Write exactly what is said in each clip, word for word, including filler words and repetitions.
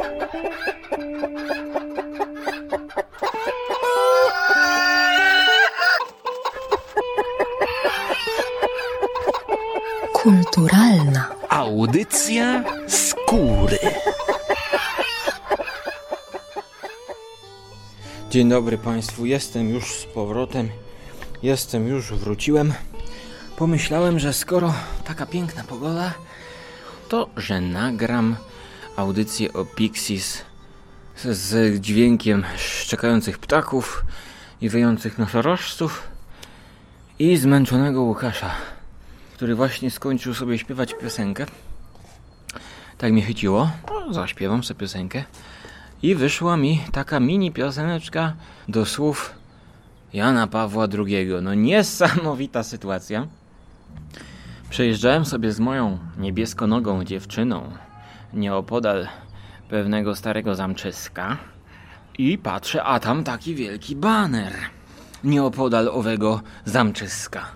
Kulturalna audycja skóry. Dzień dobry Państwu, jestem już z powrotem, jestem już, wróciłem. Pomyślałem, że skoro taka piękna pogoda, to że nagram audycję o Pixies z, z dźwiękiem szczekających ptaków i wyjących nosorożców i zmęczonego Łukasza, który właśnie skończył sobie śpiewać piosenkę. Tak mnie chyciło, no, zaśpiewam sobie piosenkę i wyszła mi taka mini pioseneczka do słów Jana Pawła drugiego. No niesamowita sytuacja. Przejeżdżałem sobie z moją niebiesko-nogą dziewczyną nieopodal pewnego starego zamczyska i patrzę, a tam taki wielki baner nieopodal owego zamczyska.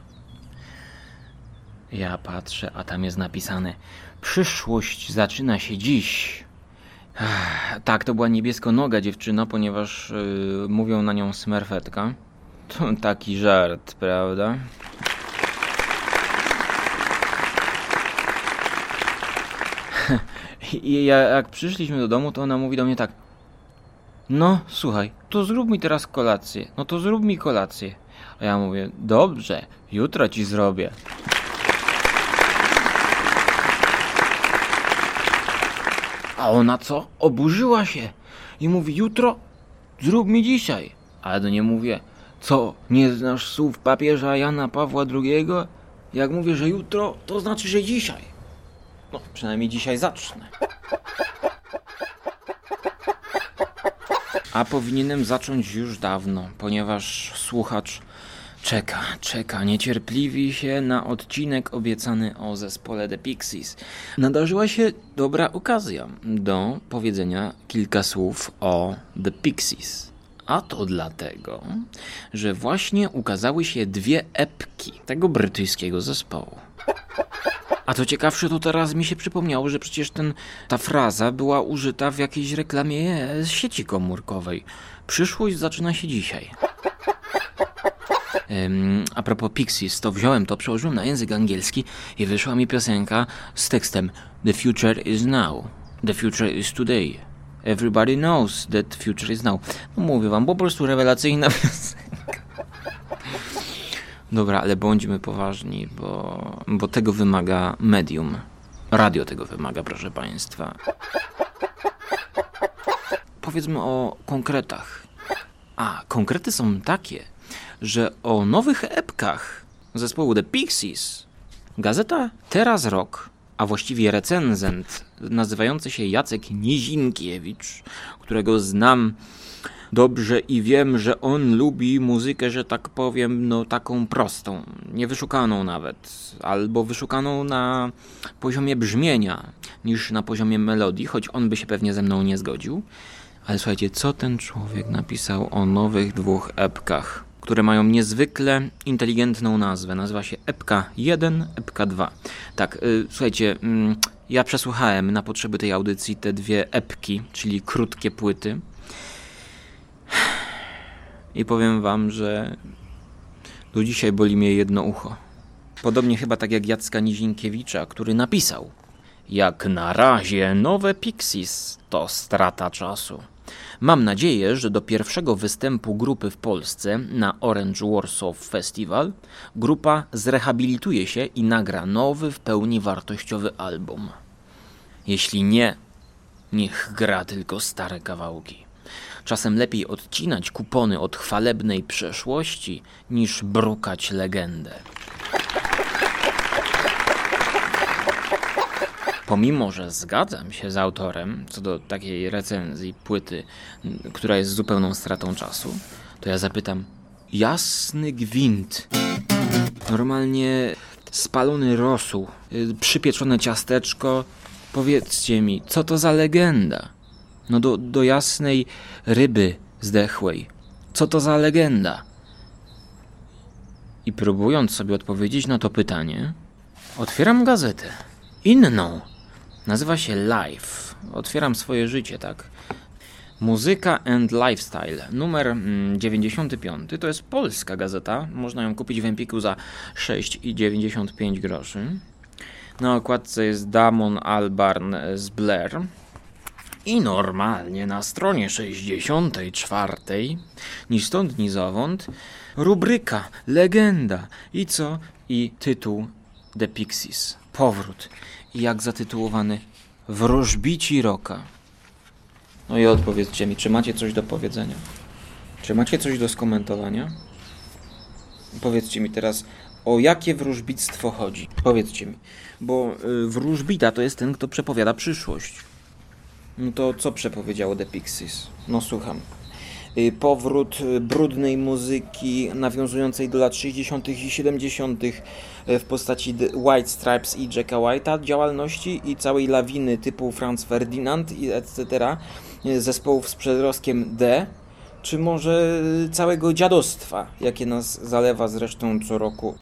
Ja patrzę, a tam jest napisane: przyszłość zaczyna się dziś. Ach, tak, to była niebiesko-noga dziewczyna, ponieważ yy, mówią na nią smerfetka. To taki żart, prawda? I ja, jak przyszliśmy do domu, to ona mówi do mnie tak: no słuchaj, to zrób mi teraz kolację. No to zrób mi kolację. A ja mówię: dobrze, jutro ci zrobię. A ona co? Oburzyła się i mówi: jutro? Zrób mi dzisiaj. Ale do niej mówię: co, nie znasz słów papieża Jana Pawła drugiego? Jak mówię, że jutro, to znaczy, że dzisiaj. No, przynajmniej dzisiaj zacznę. A powinienem zacząć już dawno, ponieważ słuchacz czeka, czeka, niecierpliwi się na odcinek obiecany o zespole The Pixies. Nadarzyła się dobra okazja do powiedzenia kilka słów o The Pixies. A to dlatego, że właśnie ukazały się dwie epki tego brytyjskiego zespołu. A co ciekawsze, to teraz mi się przypomniało, że przecież ten, ta fraza była użyta w jakiejś reklamie z sieci komórkowej. Przyszłość zaczyna się dzisiaj. Um, a propos Pixies, to wziąłem to, przełożyłem na język angielski i wyszła mi piosenka z tekstem The future is now. The future is today. Everybody knows that future is now. No mówię wam, po prostu rewelacyjna piosenka. Dobra, ale bądźmy poważni, bo, bo tego wymaga medium. Radio tego wymaga, proszę Państwa. Powiedzmy o konkretach. A, konkrety są takie, że o nowych epkach zespołu The Pixies gazeta Teraz Rock, a właściwie recenzent nazywający się Jacek Nizinkiewicz, którego znam dobrze i wiem, że on lubi muzykę, że tak powiem, no taką prostą, niewyszukaną nawet, albo wyszukaną na poziomie brzmienia niż na poziomie melodii, choć on by się pewnie ze mną nie zgodził. Ale słuchajcie, co ten człowiek napisał o nowych dwóch epkach, które mają niezwykle inteligentną nazwę. Nazywa się Epka jeden, Epka dwa. Tak, yy, słuchajcie, yy, ja przesłuchałem na potrzeby tej audycji te dwie epki, czyli krótkie płyty. I powiem wam, że do dzisiaj boli mnie jedno ucho. Podobnie chyba tak jak Jacka Nizinkiewicza, który napisał: jak na razie nowe Pixies to strata czasu. Mam nadzieję, że do pierwszego występu grupy w Polsce na Orange Warsaw Festival grupa zrehabilituje się i nagra nowy, w pełni wartościowy album. Jeśli nie, niech gra tylko stare kawałki. Czasem lepiej odcinać kupony od chwalebnej przeszłości, niż brukać legendę. Pomimo, że zgadzam się z autorem co do takiej recenzji płyty, która jest zupełną stratą czasu, to ja zapytam: jasny gwint, normalnie spalony rosół, przypieczone ciasteczko, powiedzcie mi, co to za legenda? No do, do jasnej ryby zdechłej, co to za legenda? I próbując sobie odpowiedzieć na to pytanie, otwieram gazetę. Inną. Nazywa się Life. Otwieram swoje życie, tak. Muzyka and Lifestyle, numer dziewięćdziesiąty piąty. To jest polska gazeta. Można ją kupić w Empiku za sześć dziewięćdziesiąt pięć groszy. Na okładce jest Damon Albarn z Blair. I normalnie na stronie sześćdziesiątej czwartej, ni stąd, ni zowąd, rubryka, legenda i co? I tytuł The Pixies. Powrót. I jak zatytułowany Wróżbici Rocka. No i odpowiedzcie mi, czy macie coś do powiedzenia? Czy macie coś do skomentowania? Powiedzcie mi teraz, o jakie wróżbictwo chodzi? Powiedzcie mi, bo y, wróżbita to jest ten, kto przepowiada przyszłość. No to co przepowiedziało The Pixies? No słucham. Y, powrót brudnej muzyki nawiązującej do lat sześćdziesiątych i siedemdziesiątych w postaci The White Stripes i Jacka White'a, działalności i całej lawiny typu Franz Ferdinand i et cetera zespołów z przedrostkiem D, czy może całego dziadostwa, jakie nas zalewa zresztą co roku.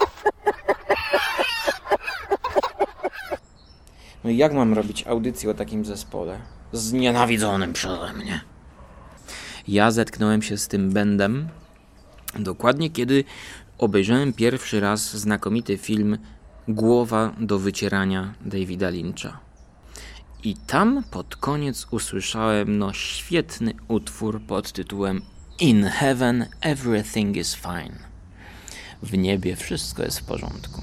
No i jak mam robić audycję o takim zespole? Znienawidzonym przeze mnie. Ja zetknąłem się z tym bendem dokładnie kiedy obejrzałem pierwszy raz znakomity film Głowa do wycierania Davida Lyncha. I tam pod koniec usłyszałem no świetny utwór pod tytułem In Heaven Everything is Fine. W niebie wszystko jest w porządku.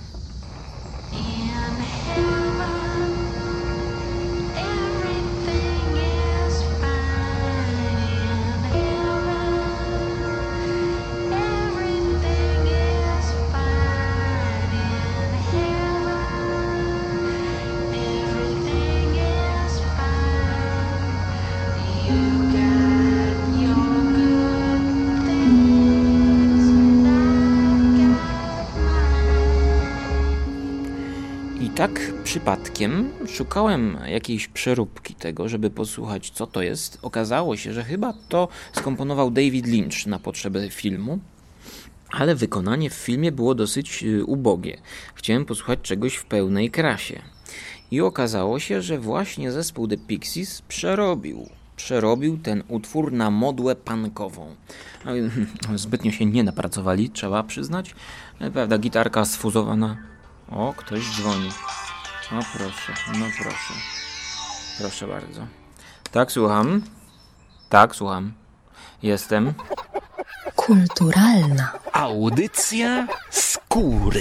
Tak przypadkiem szukałem jakiejś przeróbki tego, żeby posłuchać, co to jest. Okazało się, że chyba to skomponował David Lynch na potrzeby filmu, ale wykonanie w filmie było dosyć ubogie. Chciałem posłuchać czegoś w pełnej krasie. I okazało się, że właśnie zespół The Pixies przerobił. Przerobił ten utwór na modłę punkową. Zbytnio się nie napracowali, trzeba przyznać. Prawda, gitarka sfuzowana. O, ktoś dzwoni. O, proszę, no proszę. Proszę bardzo. Tak, słucham. Tak, słucham. Jestem. Kulturalna audycja skóry.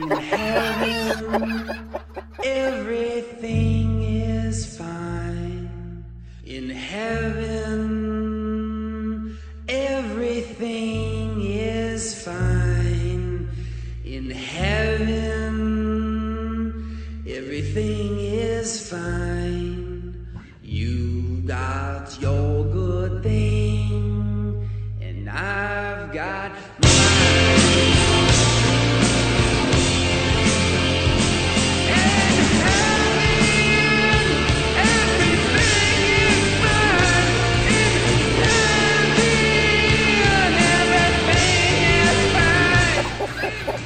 Everything is fine in heaven. Everything is fine in heaven. Everything is fine. You got your good thing, and I've got mine. In heaven, everything is fine. In heaven, everything is fine.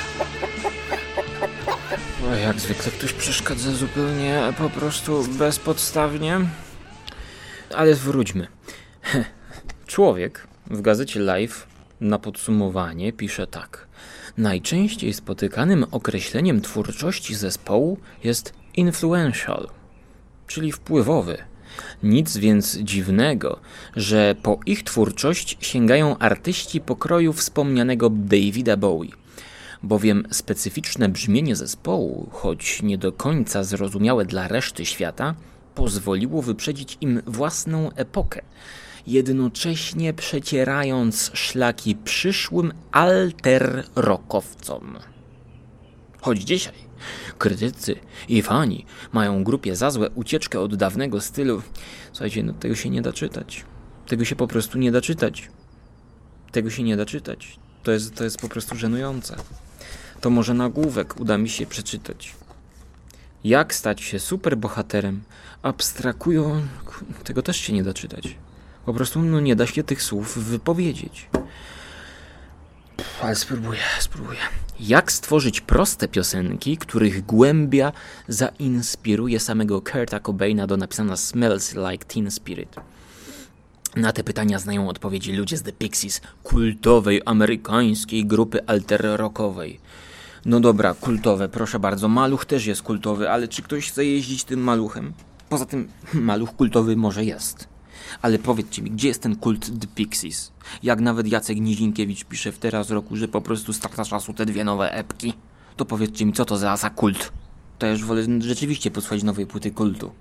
O, jak zwykle ktoś przeszkadza zupełnie po prostu bezpodstawnie. Ale wróćmy. Człowiek w gazecie Life na podsumowanie pisze tak. Najczęściej spotykanym określeniem twórczości zespołu jest influential, czyli wpływowy. Nic więc dziwnego, że po ich twórczość sięgają artyści pokroju wspomnianego Davida Bowie. Bowiem specyficzne brzmienie zespołu, choć nie do końca zrozumiałe dla reszty świata, pozwoliło wyprzedzić im własną epokę, jednocześnie przecierając szlaki przyszłym alter-rockowcom. Choć dzisiaj krytycy i fani mają grupie za złe ucieczkę od dawnego stylu, słuchajcie, no tego się nie da czytać. Tego się po prostu nie da czytać. Tego się nie da czytać. To jest, to jest po prostu żenujące. To może nagłówek uda mi się przeczytać. Jak stać się superbohaterem, abstrakują... Tego też się nie da czytać. Po prostu no, nie da się tych słów wypowiedzieć. Pff, ale spróbuję, spróbuję. Jak stworzyć proste piosenki, których głębia zainspiruje samego Kurta Cobaina do napisania Smells Like Teen Spirit? Na te pytania znają odpowiedzi ludzie z The Pixies, kultowej amerykańskiej grupy alter-rockowej. No dobra, kultowe, proszę bardzo, maluch też jest kultowy, ale czy ktoś chce jeździć tym maluchem? Poza tym, maluch kultowy może jest. Ale powiedzcie mi, gdzie jest ten kult The Pixies? Jak nawet Jacek Nizinkiewicz pisze w Teraz Roku, że po prostu starcza czasu te dwie nowe epki, to powiedzcie mi, co to za, za kult? To ja już wolę rzeczywiście posłuchać nowej płyty kultu.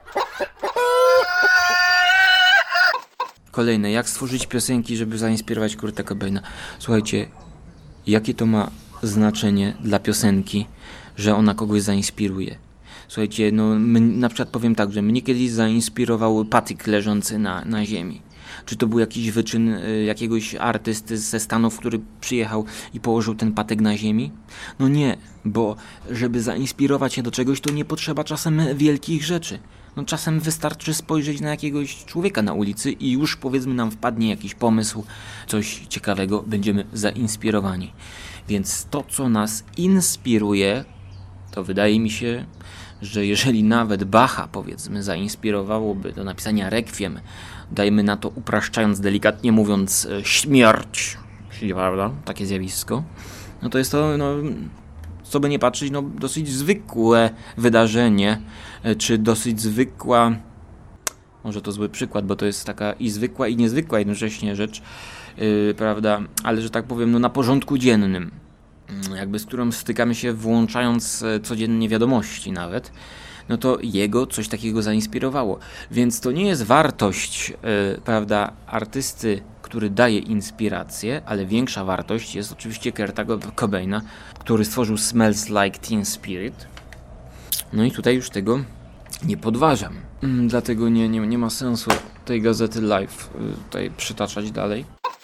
Kolejne, jak stworzyć piosenki, żeby zainspirować Kurta Cobaina? Słuchajcie, jakie to ma znaczenie dla piosenki, że ona kogoś zainspiruje? Słuchajcie, no my, na przykład powiem tak, że mnie kiedyś zainspirował patyk leżący na, na ziemi. Czy to był jakiś wyczyn y, jakiegoś artysty ze Stanów, który przyjechał i położył ten patyk na ziemi? No nie, bo żeby zainspirować się do czegoś, to nie potrzeba czasem wielkich rzeczy. No czasem wystarczy spojrzeć na jakiegoś człowieka na ulicy i już powiedzmy nam wpadnie jakiś pomysł, coś ciekawego, będziemy zainspirowani. Więc to, co nas inspiruje, to wydaje mi się, że jeżeli nawet Bacha, powiedzmy, zainspirowałoby do napisania rekwiem, dajmy na to, upraszczając, delikatnie mówiąc, śmierć, prawda, takie zjawisko, no to jest to, no, co by nie patrzeć, no, dosyć zwykłe wydarzenie, czy dosyć zwykła, może to zły przykład, bo to jest taka i zwykła, i niezwykła jednocześnie rzecz, yy, prawda, ale że tak powiem, no, na porządku dziennym, jakby z którą stykamy się włączając codziennie wiadomości nawet, no to jego coś takiego zainspirowało. Więc to nie jest wartość, yy, prawda, artysty, który daje inspirację, ale większa wartość jest oczywiście Kurta Cobaina, który stworzył Smells Like Teen Spirit. No i tutaj już tego nie podważam. Mm, dlatego nie, nie, nie ma sensu tej gazety Live yy, tutaj przytaczać dalej.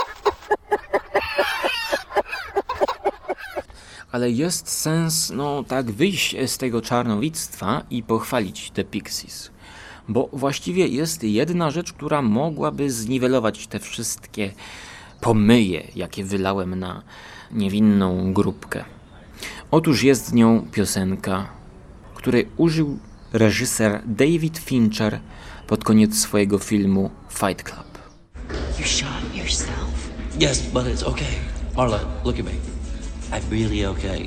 Ale jest sens, no tak, wyjść z tego czarnowictwa i pochwalić The Pixies. Bo właściwie jest jedna rzecz, która mogłaby zniwelować te wszystkie pomyje, jakie wylałem na niewinną grupkę. Otóż jest nią piosenka, której użył reżyser David Fincher pod koniec swojego filmu Fight Club. You shot yourself? Yes, but it's okay. Marla, look at me. I'm really okay.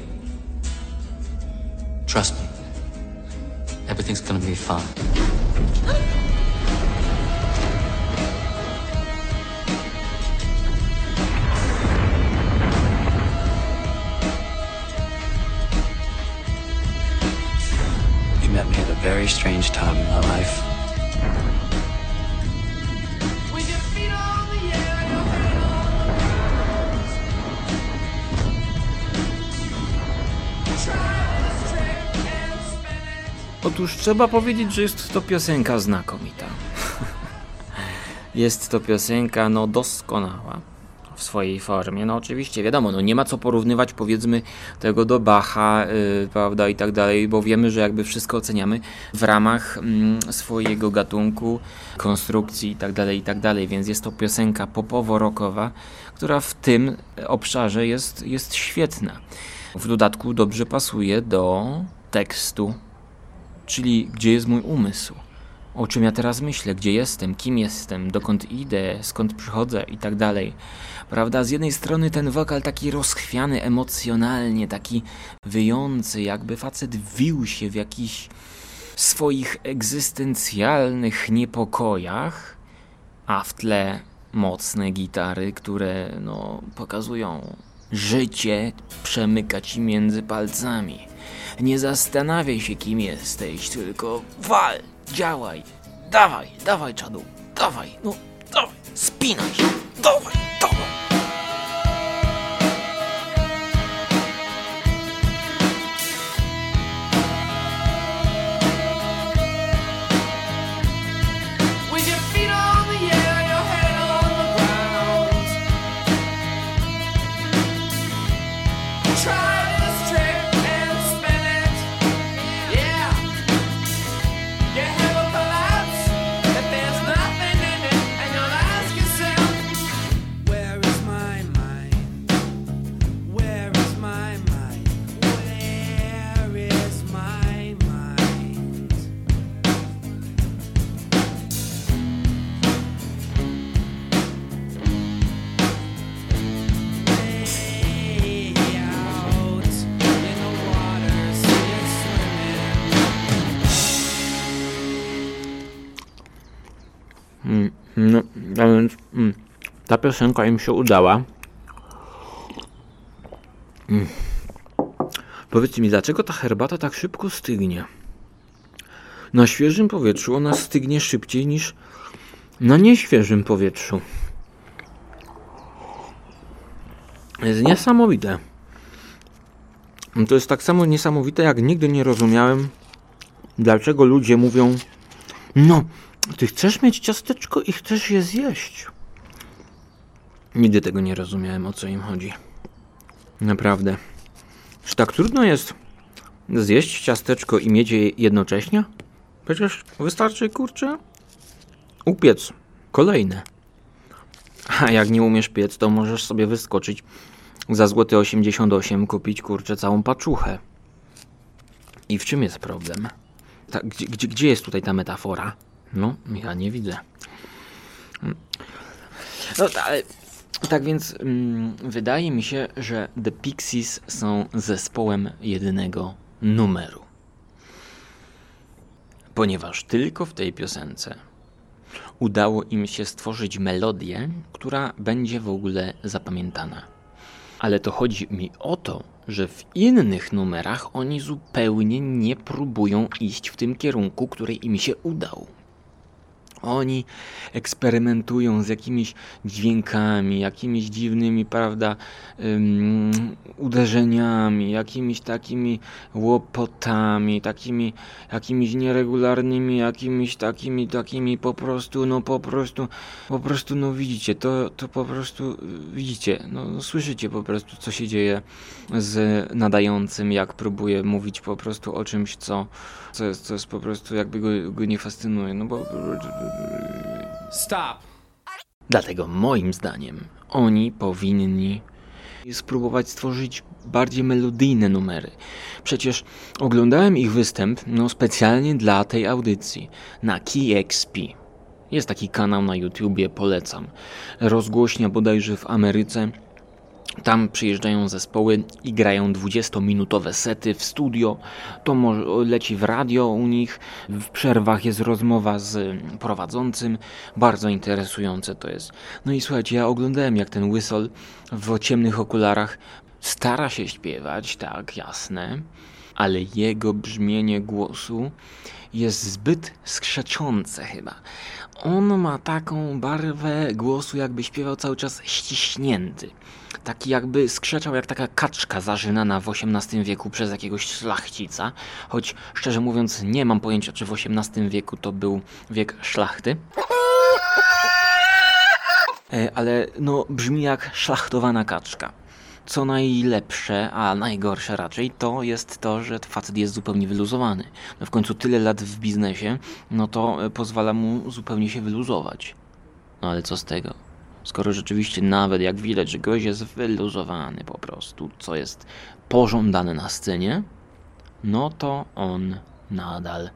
Trust me. Everything's gonna be fine. You met me at a very strange time in my life. With your feet on the air, your head on the ground. Try this trick and spin it. Otóż trzeba powiedzieć, że jest to piosenka znakomita. Jest to piosenka, no, doskonała w swojej formie. No oczywiście, wiadomo, no nie ma co porównywać, powiedzmy, tego do Bacha, yy, prawda, i tak dalej, bo wiemy, że jakby wszystko oceniamy w ramach mm, swojego gatunku, konstrukcji i tak dalej, i tak dalej, więc jest to piosenka popowo-rockowa, która w tym obszarze jest, jest świetna. W dodatku dobrze pasuje do tekstu, czyli gdzie jest mój umysł, o czym ja teraz myślę, gdzie jestem, kim jestem, dokąd idę, skąd przychodzę i tak dalej. Prawda, z jednej strony ten wokal taki rozchwiany emocjonalnie, taki wyjący, jakby facet wił się w jakichś swoich egzystencjalnych niepokojach, a w tle mocne gitary, które no pokazują życie, przemyka ci między palcami. Nie zastanawiaj się, kim jesteś, tylko wal, działaj, dawaj, dawaj czadu, dawaj, no dawaj, spinaj się, dawaj, dawaj. With your feet on the air, your head on the ground. Try this trick and spin it. Yeah. Your head will collapse if there's nothing in it, and you'll ask yourself, where is Mm, no, a więc mm, ta piosenka im się udała. Mm. Powiedzcie mi, dlaczego ta herbata tak szybko stygnie? Na świeżym powietrzu ona stygnie szybciej niż na nieświeżym powietrzu. Jest niesamowite. To jest tak samo niesamowite, jak nigdy nie rozumiałem, dlaczego ludzie mówią: no, ty chcesz mieć ciasteczko i chcesz je zjeść. Nigdy tego nie rozumiałem, o co im chodzi. Naprawdę. Czy tak trudno jest zjeść ciasteczko i mieć je jednocześnie? Przecież wystarczy, kurczę, upiec kolejne. A jak nie umiesz piec, to możesz sobie wyskoczyć za złoty osiemdziesiąt osiem, kupić, kurczę, całą paczuchę. I w czym jest problem? Ta, gdzie, gdzie, gdzie jest tutaj ta metafora? No, ja nie widzę. No, ale, tak więc mm, wydaje mi się, że The Pixies są zespołem jedynego numeru. Ponieważ tylko w tej piosence udało im się stworzyć melodię, która będzie w ogóle zapamiętana. Ale to chodzi mi o to, że w innych numerach oni zupełnie nie próbują iść w tym kierunku, który im się udał. Oni eksperymentują z jakimiś dźwiękami, jakimiś dziwnymi, prawda, um, uderzeniami, jakimiś takimi łopotami, takimi jakimiś nieregularnymi, jakimiś takimi, takimi po prostu, no po prostu, po prostu, no widzicie, to, to po prostu, widzicie, no, no słyszycie po prostu, co się dzieje z nadającym, jak próbuje mówić po prostu o czymś, co, co, jest, co jest po prostu, jakby go, go nie fascynuje, no bo... Stop. Dlatego moim zdaniem oni powinni spróbować stworzyć bardziej melodyjne numery. Przecież oglądałem ich występ no specjalnie dla tej audycji na Key X P. Jest taki kanał na YouTubie, polecam. Rozgłośnia bodajże w Ameryce. Tam przyjeżdżają zespoły i grają dwudziestominutowe sety w studio. To leci w radio u nich. W przerwach jest rozmowa z prowadzącym. Bardzo interesujące to jest. No i słuchajcie, ja oglądałem, jak ten Whistle w ciemnych okularach stara się śpiewać, tak, jasne, ale jego brzmienie głosu jest zbyt skrzeczące chyba. On ma taką barwę głosu, jakby śpiewał cały czas ściśnięty. Taki jakby skrzeczał jak taka kaczka zażynana w osiemnastym wieku przez jakiegoś szlachcica. Choć szczerze mówiąc nie mam pojęcia, czy w osiemnastym wieku to był wiek szlachty. Ale no brzmi jak szlachtowana kaczka. Co najlepsze, a najgorsze raczej, to jest to, że facet jest zupełnie wyluzowany. No w końcu tyle lat w biznesie, no to pozwala mu zupełnie się wyluzować. No ale co z tego? Skoro rzeczywiście nawet jak widać, że gość jest wyluzowany po prostu, co jest pożądane na scenie, no to on nadal.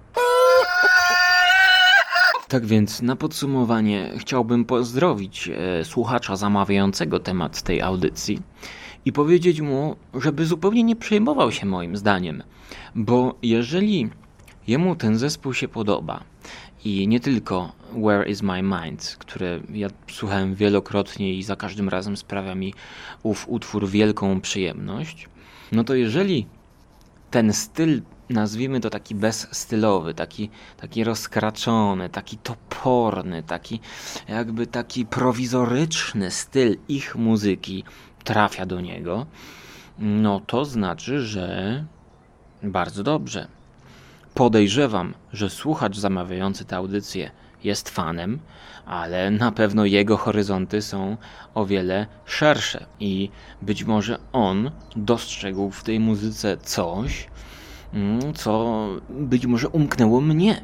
Tak więc na podsumowanie chciałbym pozdrowić e, słuchacza zamawiającego temat tej audycji i powiedzieć mu, żeby zupełnie nie przejmował się moim zdaniem, bo jeżeli jemu ten zespół się podoba i nie tylko Where is my mind, które ja słuchałem wielokrotnie i za każdym razem sprawia mi ów utwór wielką przyjemność, no to jeżeli ten styl, nazwijmy to taki bezstylowy, taki, taki rozkraczony, taki toporny, taki jakby taki prowizoryczny styl ich muzyki trafia do niego, no to znaczy, że bardzo dobrze. Podejrzewam, że słuchacz zamawiający tę audycję jest fanem, ale na pewno jego horyzonty są o wiele szersze i być może on dostrzegł w tej muzyce coś, co być może umknęło mnie.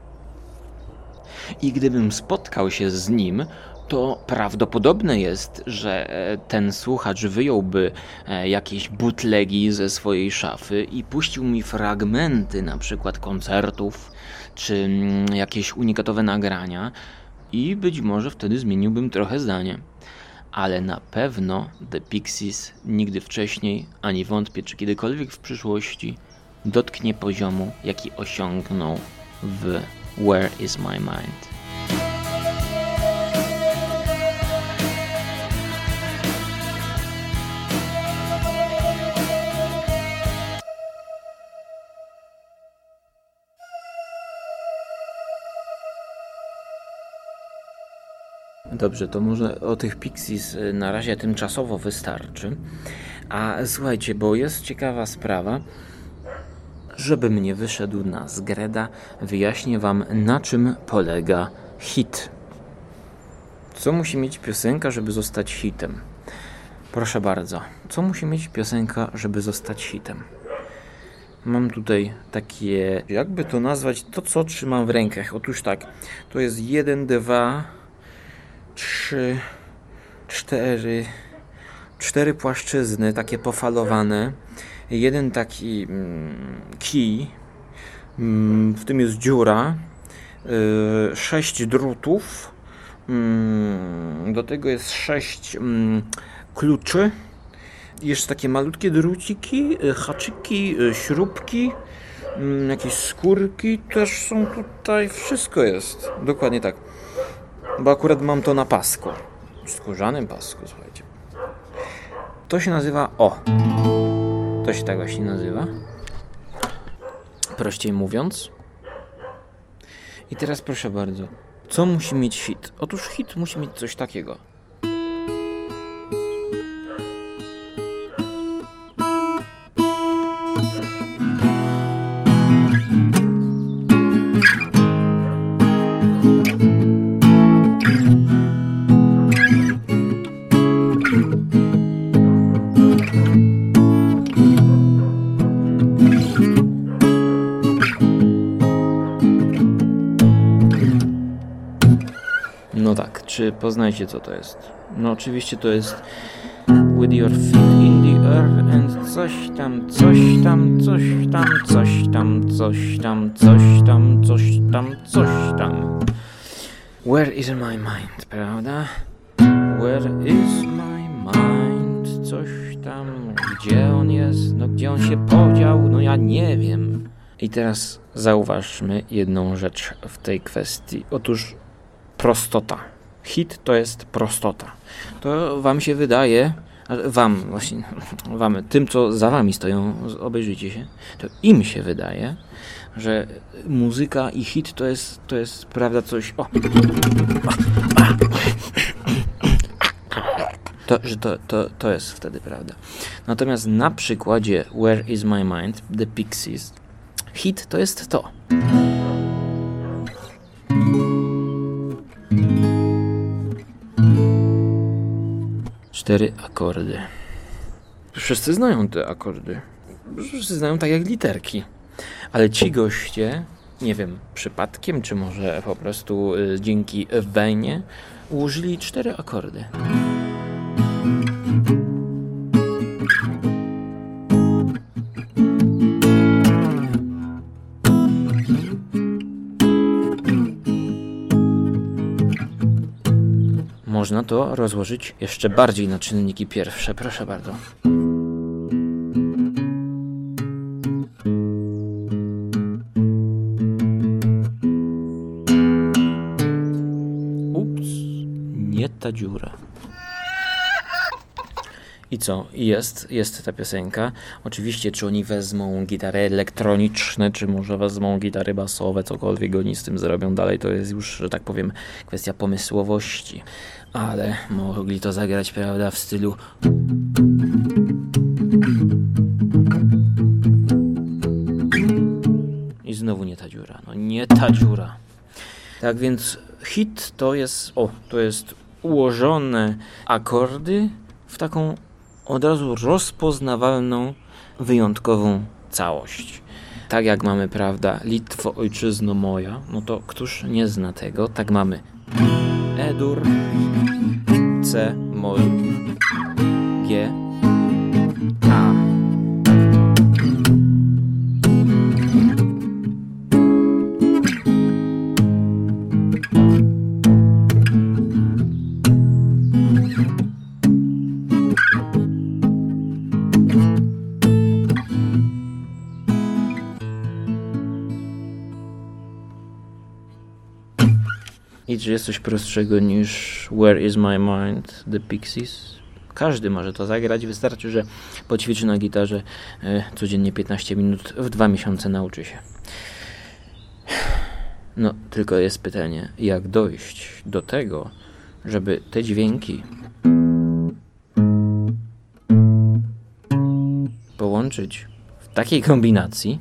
I gdybym spotkał się z nim, to prawdopodobne jest, że ten słuchacz wyjąłby jakieś bootlegi ze swojej szafy i puścił mi fragmenty na przykład koncertów, czy jakieś unikatowe nagrania i być może wtedy zmieniłbym trochę zdanie. Ale na pewno The Pixies nigdy wcześniej, ani wątpię, czy kiedykolwiek w przyszłości dotknie poziomu, jaki osiągnął w Where is my mind. Dobrze, to może o tych Pixies na razie tymczasowo wystarczy. A słuchajcie, bo jest ciekawa sprawa. Żebym nie wyszedł na zgreda, wyjaśnię wam, na czym polega hit. Co musi mieć piosenka, żeby zostać hitem? Proszę bardzo, co musi mieć piosenka, żeby zostać hitem? Mam tutaj takie, jakby to nazwać, to co trzymam w rękach. Otóż tak, to jest jeden, dwa, trzy, cztery, cztery płaszczyzny, takie pofalowane. Jeden taki mm, kij, mm, w tym jest dziura, yy, sześć drutów, mm, do tego jest sześć mm, kluczy, jeszcze takie malutkie druciki, haczyki, śrubki, mm, jakieś skórki też są tutaj, wszystko jest, dokładnie tak, bo akurat mam to na pasku, skórzanym pasku, słuchajcie. To się nazywa, o, to się tak właśnie nazywa, prościej mówiąc. I teraz proszę bardzo, co musi mieć hit? Otóż hit musi mieć coś takiego. No tak, czy poznajecie co to jest? No oczywiście to jest with your feet in the air and coś tam, coś tam, coś tam, coś tam, coś tam, coś tam, coś tam, coś tam. Where is my mind, prawda? Where is my mind? Coś tam, gdzie on jest? No gdzie on się podział? No ja nie wiem. I teraz zauważmy jedną rzecz w tej kwestii. Otóż prostota. Hit to jest prostota. To wam się wydaje, wam właśnie, wam, tym co za wami stoją, obejrzyjcie się, to im się wydaje, że muzyka i hit to jest, to jest prawda coś, o, to, że to, to, to jest wtedy prawda. Natomiast na przykładzie Where is my mind, The Pixies, hit to jest to. Cztery akordy. Wszyscy znają te akordy. Wszyscy znają tak jak literki. Ale ci goście, nie wiem, przypadkiem, czy może po prostu y, dzięki wenie, ułożyli cztery akordy. Można to rozłożyć jeszcze bardziej na czynniki pierwsze. Proszę bardzo. Ups, nie ta dziura. I co? Jest, jest ta piosenka. Oczywiście, czy oni wezmą gitary elektroniczne, czy może wezmą gitary basowe, cokolwiek oni z tym zrobią dalej, to jest już, że tak powiem, kwestia pomysłowości. Ale mogli to zagrać, prawda, w stylu i znowu nie ta dziura. No nie ta dziura. Tak więc hit to jest, o, to jest ułożone akordy w taką od razu rozpoznawalną, wyjątkową całość. Tak jak mamy, prawda, Litwo, ojczyzno moja, no to któż nie zna tego? Tak mamy E-dur, C, moll, G, A. I czy jest coś prostszego niż Where is my mind, The Pixies? Każdy może to zagrać, wystarczy, że poćwiczy na gitarze e, codziennie piętnaście minut, w dwa miesiące nauczy się. No, tylko jest pytanie, jak dojść do tego, żeby te dźwięki połączyć w takiej kombinacji,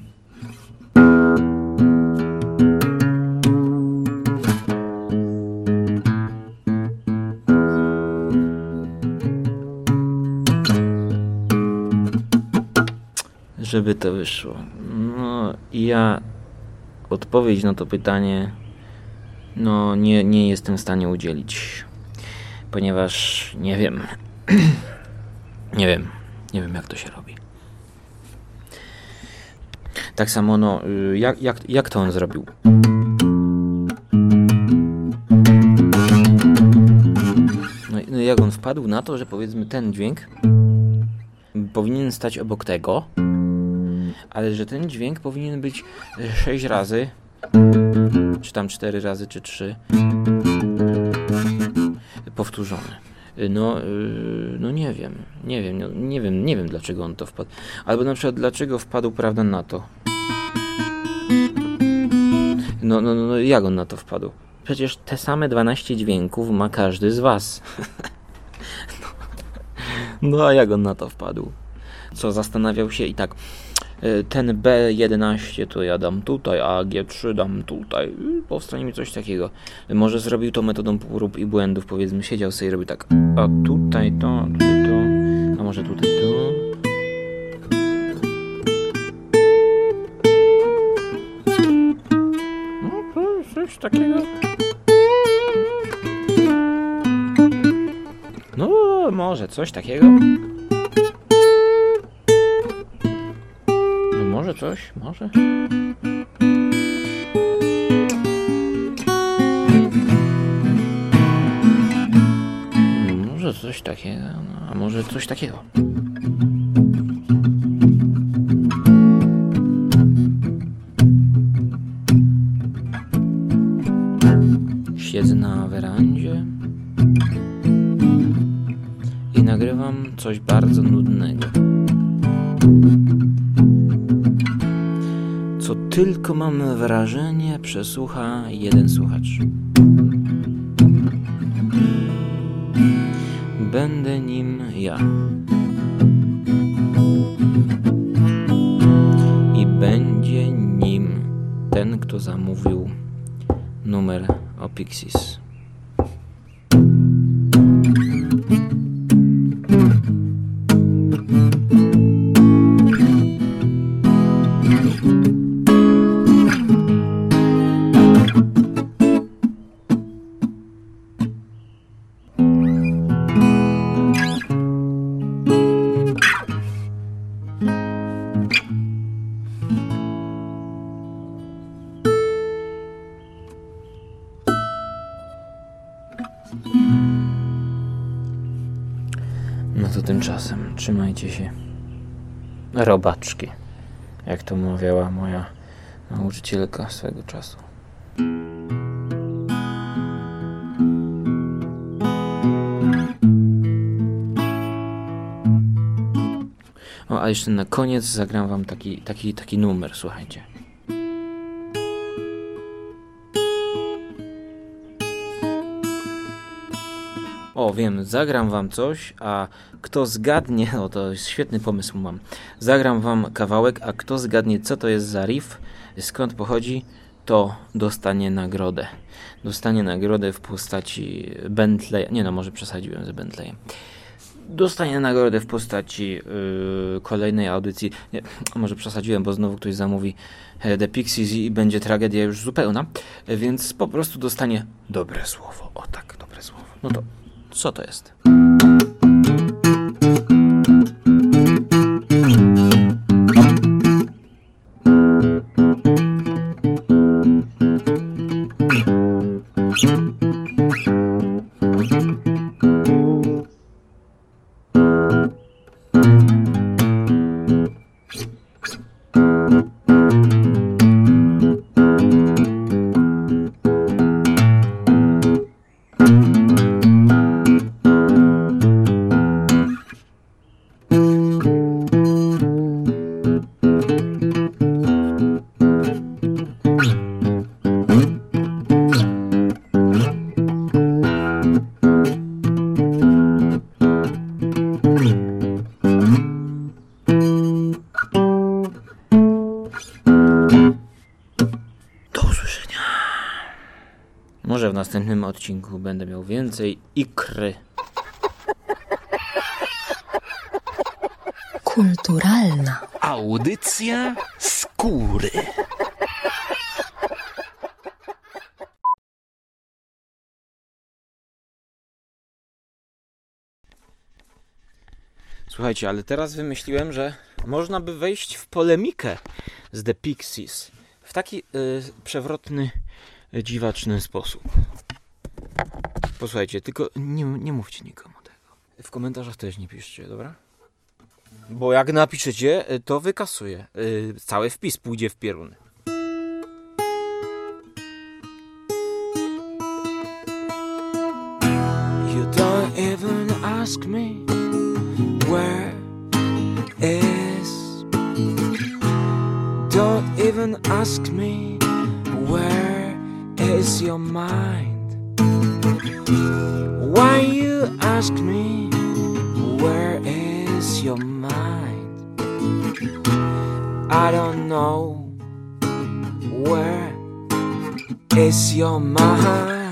żeby to wyszło. No i ja odpowiedź na to pytanie no nie, nie jestem w stanie udzielić, ponieważ nie wiem. nie wiem. Nie wiem, jak to się robi. Tak samo, no, jak, jak, jak to on zrobił? No, no jak on wpadł na to, że powiedzmy ten dźwięk powinien stać obok tego, ale że ten dźwięk powinien być sześć razy, czy tam cztery razy, czy trzy powtórzony. No, no nie wiem, nie wiem, no, nie wiem, nie wiem dlaczego on to wpadł. Albo na przykład dlaczego wpadł, prawda, na to. No, no, no, jak on na to wpadł? Przecież te same dwanaście dźwięków ma każdy z was. no, no a jak on na to wpadł? Co, zastanawiał się i tak, ten B jedenaście to ja dam tutaj, a G trzy dam tutaj. Powstanie mi coś takiego. Może zrobił to metodą prób i błędów, powiedzmy, siedział sobie i robił tak. A tutaj to, tutaj to, a może tutaj to. No, coś takiego. No, może coś takiego. Może coś, może? Może coś takiego, no, a może coś takiego. Siedzę na werandzie i nagrywam coś bardzo nudnego. Co tylko mam wrażenie, przesłucha jeden słuchacz. Będę nim ja. I będzie nim ten, kto zamówił numer o Pixies. No to tymczasem trzymajcie się, robaczki, jak to mówiła moja nauczycielka swego czasu. O, a jeszcze na koniec zagram wam taki, taki, taki numer, słuchajcie. O, wiem, zagram wam coś, a kto zgadnie, o to jest świetny pomysł mam, zagram wam kawałek, a kto zgadnie, co to jest za riff, skąd pochodzi, to dostanie nagrodę. Dostanie nagrodę w postaci Bentley, nie no, może przesadziłem z Bentleyem. Dostanie nagrodę w postaci yy, kolejnej audycji, nie, może przesadziłem, bo znowu ktoś zamówi The Pixies i będzie tragedia już zupełna, więc po prostu dostanie dobre słowo, o tak, dobre słowo. No to co to jest? Może w następnym odcinku będę miał więcej ikry. Kulturalna. Audycja skóry. Słuchajcie, ale teraz wymyśliłem, że można by wejść w polemikę z The Pixies w taki y, przewrotny, y, dziwaczny sposób. Posłuchajcie, tylko nie, nie mówcie nikomu tego. W komentarzach też nie piszcie, dobra? Bo jak napiszecie, y, to wykasuję. Y, cały wpis pójdzie w pierun. You don't even ask me where is. Don't even ask me where is your mind. Why you ask me where is your mind? I don't know where is your mind.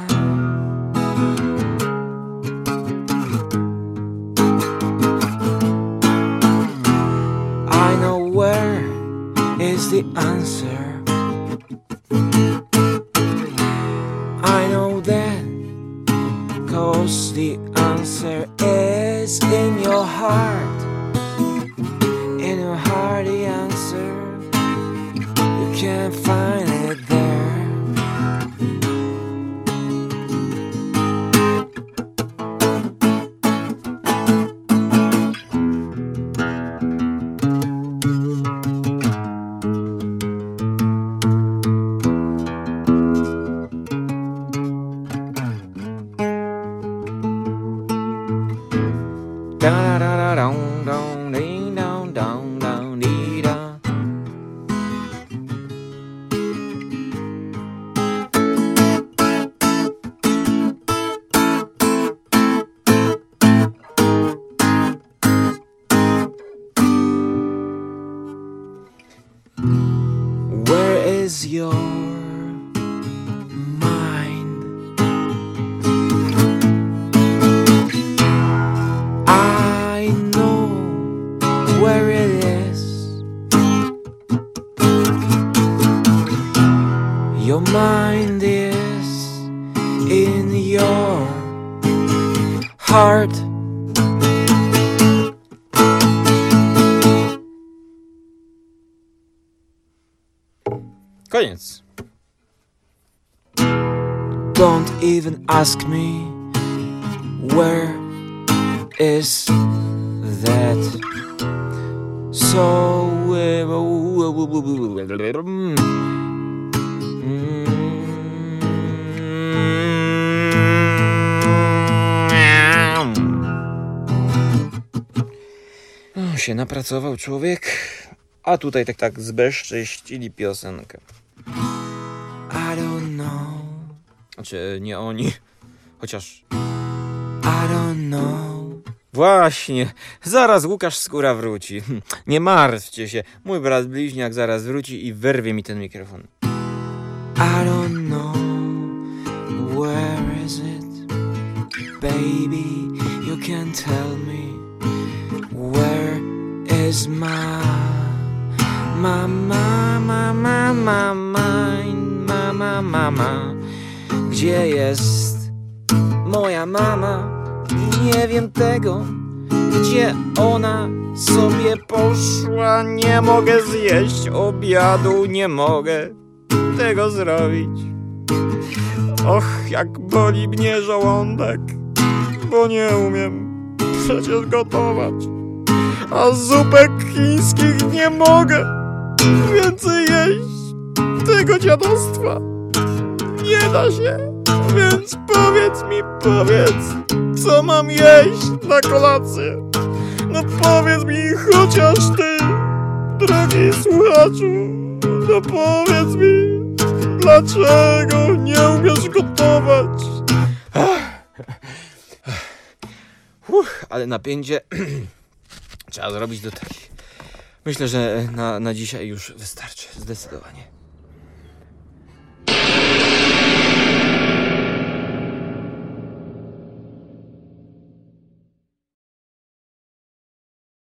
Is the answer. I know that, 'cause the answer is in your heart. In your heart the answer, you can't find it there. Da da da dong dong ding dong dong dong dee da. Where is your mind? I know where it is. Your mind is in your heart. Koniec. Don't even ask me where is that. So O, się napracował człowiek, a tutaj tak tak zbezcześcili piosenkę. I don't know. Znaczy nie oni, chociaż I don't know. Właśnie, zaraz Łukasz Skóra wróci. Nie martwcie się, mój brat bliźniak zaraz wróci i wyrwie mi ten mikrofon. I don't know, where is it? Baby, you can tell me, where is my, my, my, my, my, my mind, my, my, mama? Gdzie jest moja mama? Nie wiem tego, gdzie ona sobie poszła. Nie mogę zjeść obiadu, nie mogę tego zrobić. Och, jak boli mnie żołądek, bo nie umiem przecież gotować. A zupek chińskich nie mogę więcej jeść. Tego dziadostwa nie da się. Więc powiedz mi, powiedz, co mam jeść na kolację? No powiedz mi chociaż ty, drogi słuchaczu, no powiedz mi, dlaczego nie umiesz gotować? Uff, ale napięcie trzeba zrobić do takich. Myślę, że na, na dzisiaj już wystarczy, zdecydowanie.